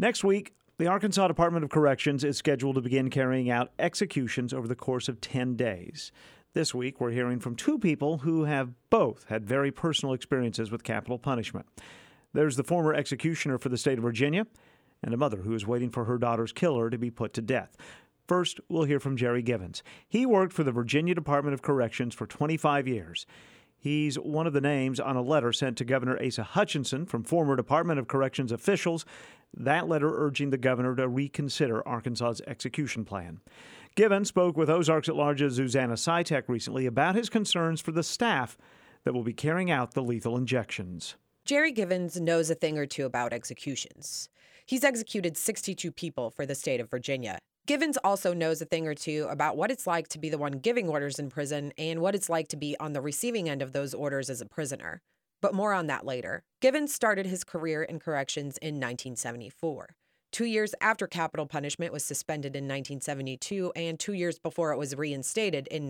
Next week, the Arkansas Department of Corrections is scheduled to begin carrying out executions over the course of 10 days. This week, we're hearing from two people who have both had very personal experiences with capital punishment. There's the former executioner for the state of Virginia and a mother who is waiting for her daughter's killer to be put to death. First, we'll hear from Jerry Givens. He worked for the Virginia Department of Corrections for 25 years. He's one of the names on a letter sent to Governor Asa Hutchinson from former Department of Corrections officials, that letter urging the governor to reconsider Arkansas's execution plan. Givens spoke with Ozarks at Large's Susanna Sytek recently about his concerns for the staff that will be carrying out the lethal injections. Jerry Givens knows a thing or two about executions. He's executed 62 people for the state of Virginia. Givens also knows a thing or two about what it's like to be the one giving orders in prison and what it's like to be on the receiving end of those orders as a prisoner. But more on that later. Givens started his career in corrections in 1974. 2 years after capital punishment was suspended in 1972 and 2 years before it was reinstated in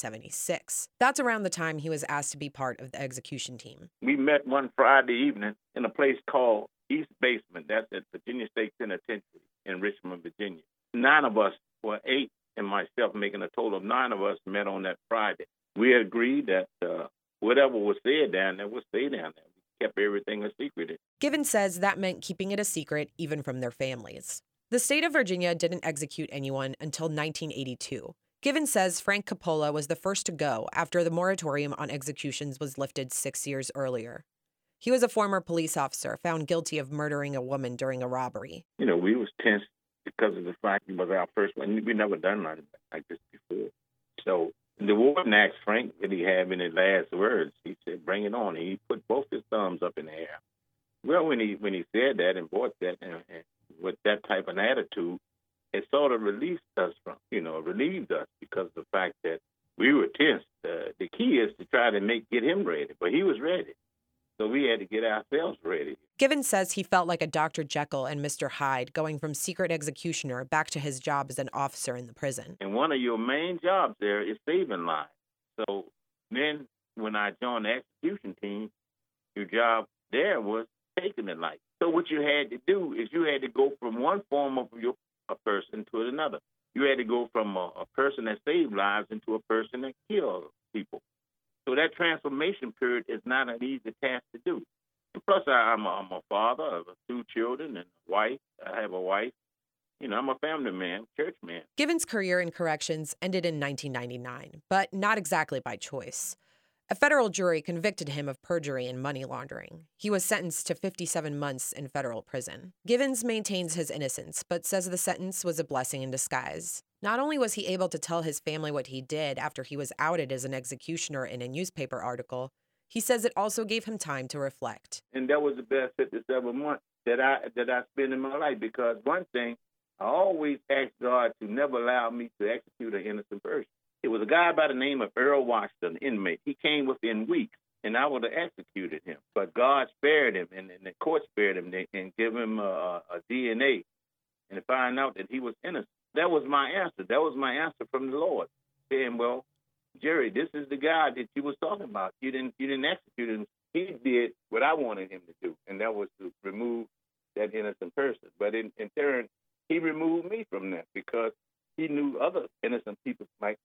1976. That's around the time he was asked to be part of the execution team. We met one Friday evening in a place called East Basement. That's at Virginia State Penitentiary in Richmond, Virginia. 9 of us, well, 8 and myself, making a total of 9 of us, met on that Friday. We had agreed that whatever was said down there would stay down there. We kept everything a secret. Givens says that meant keeping it a secret even from their families. The state of Virginia didn't execute anyone until 1982. Givens says Frank Coppola was the first to go after the moratorium on executions was lifted 6 years earlier. He was a former police officer found guilty of murdering a woman during a robbery. You know, we was tense because of the fact it was our first one. We never done nothing like this before. So the warden asked Frank what he had in his last words. He said, "Bring it on." And he put both his thumbs up in the air. Well, when he said that and brought that and with that type of attitude, it sort of relieved us because of the fact that we were tense. The key is to try to get him ready, but he was ready. So we had to get ourselves ready. Givens says he felt like a Dr. Jekyll and Mr. Hyde going from secret executioner back to his job as an officer in the prison. And one of your main jobs there is saving lives. So then when I joined the execution team, your job there was taking the life. So what you had to do is you had to go from one form of a person to another. You had to go from a person that saved lives into a person that killed people. So that transformation period is not an easy task to do. And plus, I'm a father of 2 children and a wife. I have a wife. You know, I'm a family man, church man. Givens' career in corrections ended in 1999, but not exactly by choice. A federal jury convicted him of perjury and money laundering. He was sentenced to 57 months in federal prison. Givens maintains his innocence, but says the sentence was a blessing in disguise. Not only was he able to tell his family what he did after he was outed as an executioner in a newspaper article, he says it also gave him time to reflect. And that was the best 57 months that I spent in my life, because one thing, I always asked God to never allow me to execute an innocent person. It was a guy by the name of Earl Washington, inmate. He came within weeks, and I would have executed him. But God spared him, and the court spared him and gave him a DNA and to find out that he was innocent. That was my answer. That was my answer from the Lord, saying, well, Jerry, this is the guy that you was talking about. You didn't execute him. He did what I wanted him to do, and that was to remove that innocent person. But in turn, he removed me from that because he knew other innocent people might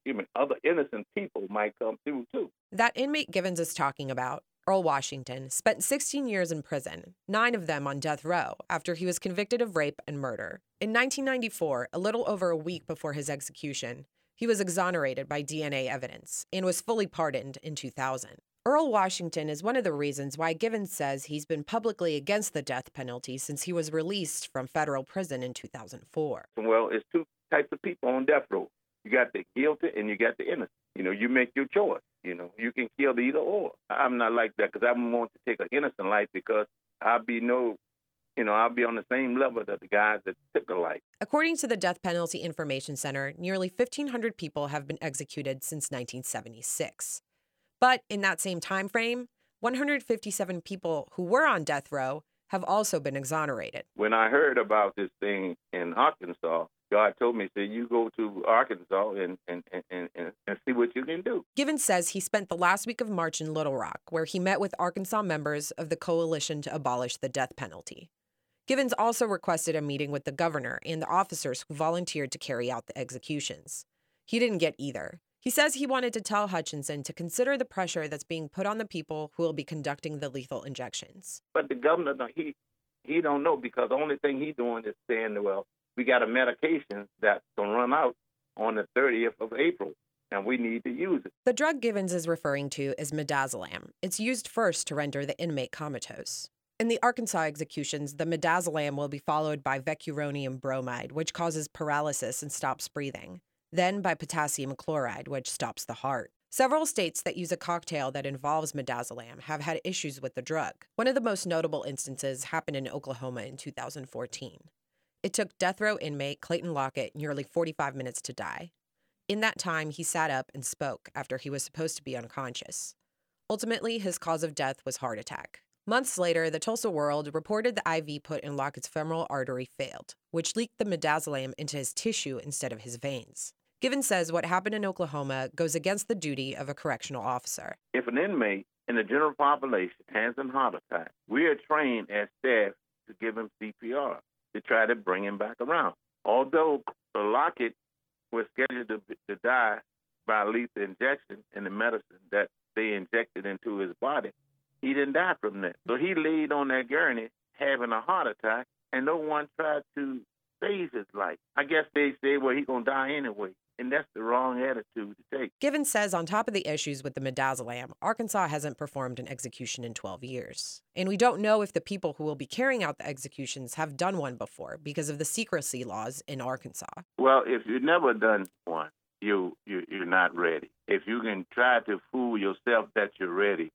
come through too. That inmate Givens is talking about, Earl Washington, spent 16 years in prison, 9 of them on death row, after he was convicted of rape and murder. In 1994, a little over a week before his execution, he was exonerated by DNA evidence and was fully pardoned in 2000. Earl Washington is one of the reasons why Givens says he's been publicly against the death penalty since he was released from federal prison in 2004. Well, it's 2 types of people on death row. You got the guilty and you got the innocent. You know, you make your choice. You know, you can kill either or. I'm not like that because I want to take an innocent life because I'll be on the same level as the guys that took a life. According to the Death Penalty Information Center, nearly 1,500 people have been executed since 1976. But in that same time frame, 157 people who were on death row have also been exonerated. When I heard about this thing in Arkansas, God told me, "Say you go to Arkansas and see what you can do." Givens says he spent the last week of March in Little Rock, where he met with Arkansas members of the Coalition to Abolish the Death Penalty. Givens also requested a meeting with the governor and the officers who volunteered to carry out the executions. He didn't get either. He says he wanted to tell Hutchinson to consider the pressure that's being put on the people who will be conducting the lethal injections. But the governor, he don't know, because the only thing he's doing is saying, well, we got a medication that's going to run out on the 30th of April, and we need to use it. The drug Givens is referring to is midazolam. It's used first to render the inmate comatose. In the Arkansas executions, the midazolam will be followed by vecuronium bromide, which causes paralysis and stops breathing. Then by potassium chloride, which stops the heart. Several states that use a cocktail that involves midazolam have had issues with the drug. One of the most notable instances happened in Oklahoma in 2014. It took death row inmate Clayton Lockett nearly 45 minutes to die. In that time, he sat up and spoke after he was supposed to be unconscious. Ultimately, his cause of death was heart attack. Months later, the Tulsa World reported the IV put in Lockett's femoral artery failed, which leaked the midazolam into his tissue instead of his veins. Givens says what happened in Oklahoma goes against the duty of a correctional officer. If an inmate in the general population has a heart attack, we are trained as staff to give him CPR to try to bring him back around. Although Lockett was scheduled to die by lethal injection in the medicine that they injected into his body, he didn't die from that. So he laid on that gurney having a heart attack, and no one tried to save his life. I guess they say, well, he's going to die anyway. And that's the wrong attitude to take. Givens says on top of the issues with the midazolam, Arkansas hasn't performed an execution in 12 years. And we don't know if the people who will be carrying out the executions have done one before because of the secrecy laws in Arkansas. Well, if you've never done one, you're not ready. If you can try to fool yourself that you're ready,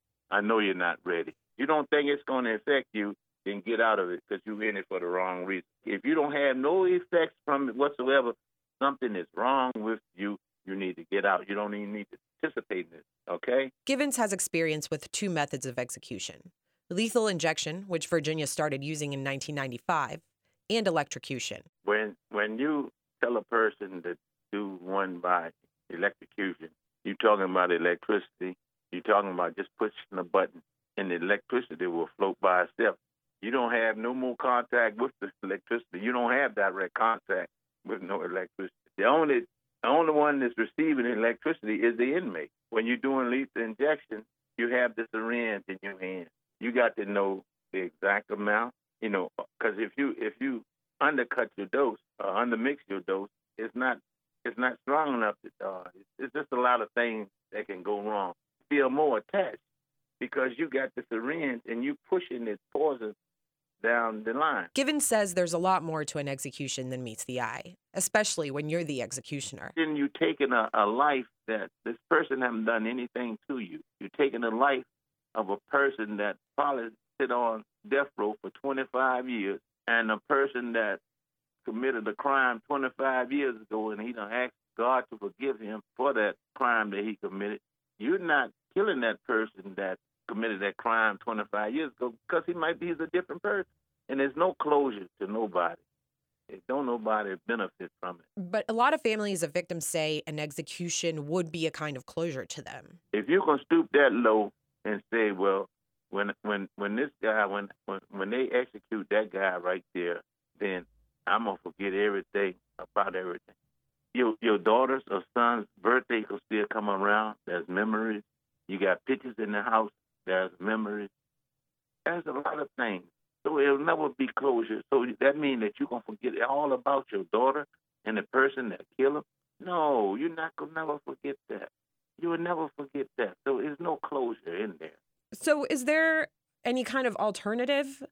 I know you're not ready. You don't think it's going to affect you, then get out of it, because you're in it for the wrong reason. If you don't have no effects from it whatsoever, something is wrong with you, you need to get out. You don't even need to participate in this, okay? Givens has experience with two methods of execution: lethal injection, which Virginia started using in 1995, and electrocution. When you tell a person to do one by electrocution, you're talking about electricity. You're talking about just pushing a button, and the electricity will float by itself. You don't have no more contact with the electricity. You don't have direct contact with no electricity. The only one that's receiving electricity is the inmate. When you're doing lethal injection, you have the syringe in your hand. You got to know the exact amount, because if you undercut your dose or undermix your dose, it's not strong enough to it's just a lot of things that can go wrong. Feel more attached because you got the syringe and you pushing this poison down the line. Givens says there's a lot more to an execution than meets the eye, especially when you're the executioner. Then you're taking a life that this person haven't done anything to you. You're taking the life of a person that probably sit on death row for 25 years, and a person that committed a crime 25 years ago, and he done asked God to forgive him for that crime that he committed. You're not killing that person that committed that crime 25 years ago, because he's a different person. And there's no closure to nobody. Don't nobody benefit from it. But a lot of families of victims say an execution would be a kind of closure to them. If you can stoop that low and say, well, when this guy, when they execute that guy right there, then I'm gonna forget everything about everything. Your daughter's or son's birthday will still come around. There's memories. You got pictures in the house. There's memories. There's a lot of things. So it'll never be closure. So that means that you're going to forget all about your daughter and the person that killed him? No, you're not going to never forget that. You will never forget that. So there's no closure in there. So is there any kind of alternative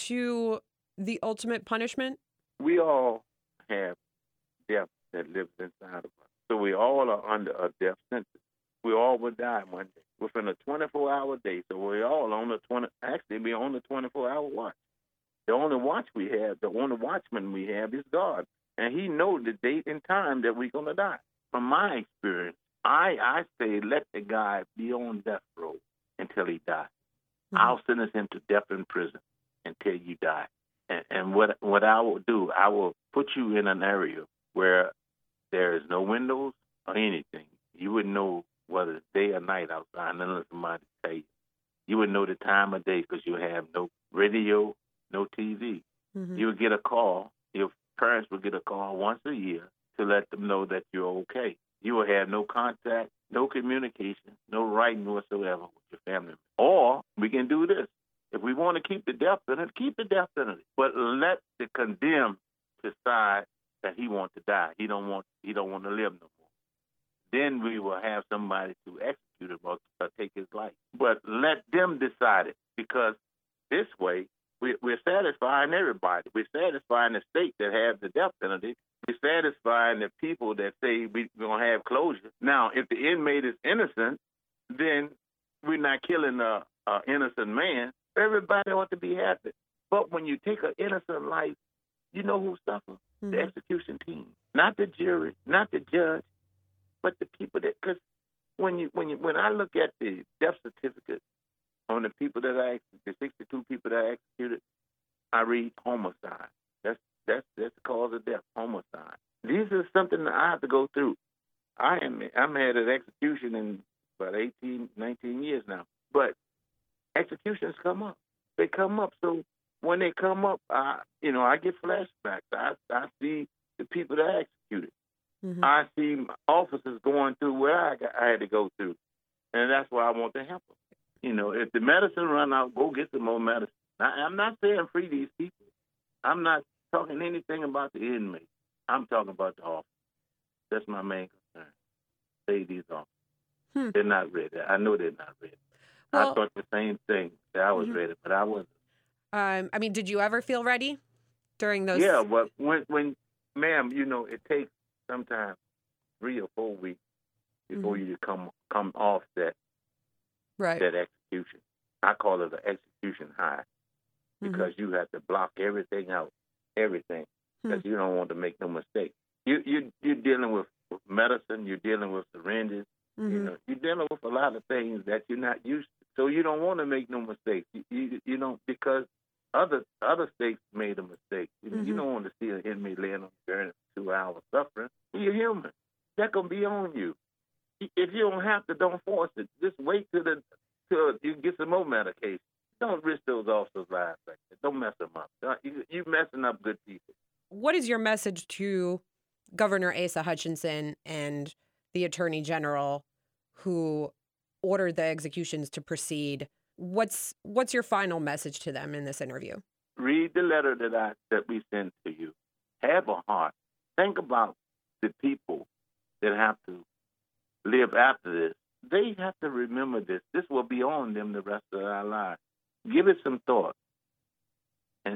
to the ultimate punishment? We all have death that lives inside of us. So we all are under a death sentence. We all will die one day within a 24-hour day. So we're all on we're on the 24-hour watch. The only watch we have, the only watchman we have is God. And he knows the date and time that we're going to die. From my experience, I say let the guy be on death row until he dies. Mm-hmm. I'll sentence him to death in prison until you die. And what I will do, I will put you in an area where there is no windows or anything. You wouldn't know whether it's day or night outside unless somebody tell you. You wouldn't know the time of day because you have no radio, no TV. Mm-hmm. You would get a call. Your parents would get a call once a year to let them know that you're okay. You will have no contact, no communication, no writing whatsoever with your family. Or we can do this. If we want to keep the death penalty, keep the death penalty. But let the condemned decide that he wants to die. He don't want to live no more. Then we will have somebody to execute him or take his life. But let them decide it, because this way we're satisfying everybody. We're satisfying the state that has the death penalty. We're satisfying the people that say we're going to have closure. Now, if the inmate is innocent, then we're not killing an innocent man. Everybody ought to be happy. But when you take an innocent life, you know who suffers? Mm-hmm. The execution team. Not the jury, not the judge, but the people that, because when I look at the death certificate on the people that I executed, the 62 people that I executed, I read homicide. That's the cause of death, homicide. These are something that I have to go through. I'm had an execution in about 18, 19 years now. But executions come up. They come up. So when they come up, I get flashbacks. I see the people that I executed. Mm-hmm. I see officers going through where I had to go through. And that's why I want to help them. If the medicine run out, go get some more medicine. I'm not saying free these people. I'm not talking anything about the inmates. I'm talking about the officers. That's my main concern. Save these officers. They're not ready. I know they're not ready. Well, I thought the same thing, that I was ready, but I wasn't. Did you ever feel ready during those? Yeah, but when ma'am, it takes sometimes 3 or 4 weeks before you come off that execution. I call it an execution high, because you have to block everything out, because you don't want to make no mistake. You're dealing with medicine, you're dealing with syringes, you're dealing with a lot of things that you're not used to. So you don't want to make no mistakes. You don't, because other states made a mistake. You don't want to see an inmate laying on the gurney for 2 hours suffering. You're human. That can be on you. If you don't have to, don't force it. Just wait till you get some more medication. Don't risk those officers' lives like that. Don't mess them up. You're messing up good people. What is your message to Governor Asa Hutchinson and the Attorney General who ordered the executions to proceed? What's your final message to them in this interview? Read the letter that we sent to you. Have a heart. Think about the people that have to live after this. They have to remember this. This will be on them the rest of their lives. Give it some thought, and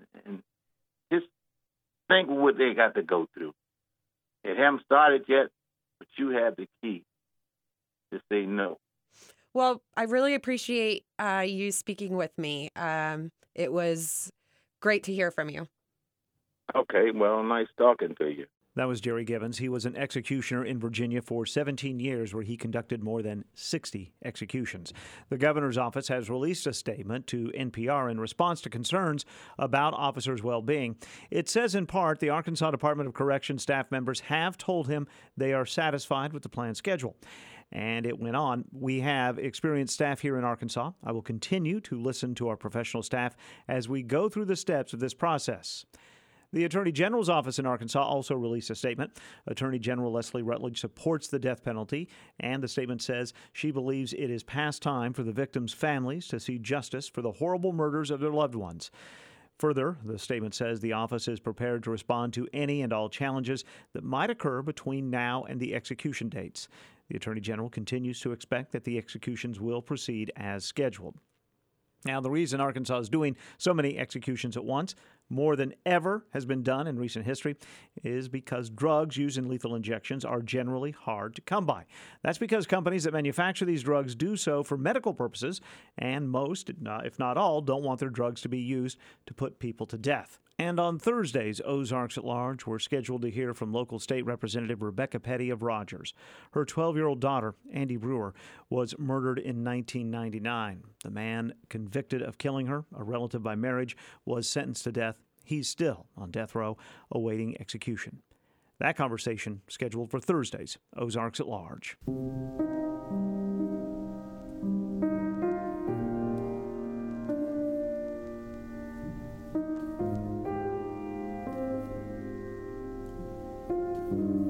just think what they got to go through. It haven't started yet, but you have the key to say no. Well, I really appreciate you speaking with me. It was great to hear from you. Okay, well, nice talking to you. That was Jerry Givens. He was an executioner in Virginia for 17 years, where he conducted more than 60 executions. The governor's office has released a statement to NPR in response to concerns about officers' well-being. It says in part the Arkansas Department of Corrections staff members have told him they are satisfied with the planned schedule. And it went on, we have experienced staff here in Arkansas. I will continue to listen to our professional staff as we go through the steps of this process. The Attorney General's office in Arkansas also released a statement. Attorney General Leslie Rutledge supports the death penalty, and the statement says she believes it is past time for the victims' families to see justice for the horrible murders of their loved ones. Further, the statement says the office is prepared to respond to any and all challenges that might occur between now and the execution dates. The Attorney General continues to expect that the executions will proceed as scheduled. Now, the reason Arkansas is doing so many executions at once, more than ever has been done in recent history, is because drugs used in lethal injections are generally hard to come by. That's because companies that manufacture these drugs do so for medical purposes, and most, if not all, don't want their drugs to be used to put people to death. And on Thursdays, Ozarks at Large were scheduled to hear from local state representative Rebecca Petty of Rogers. Her 12-year-old daughter, Andy Brewer, was murdered in 1999. The man convicted of killing her, a relative by marriage, was sentenced to death. He's still on death row, awaiting execution. That conversation scheduled for Thursdays, Ozarks at Large. you.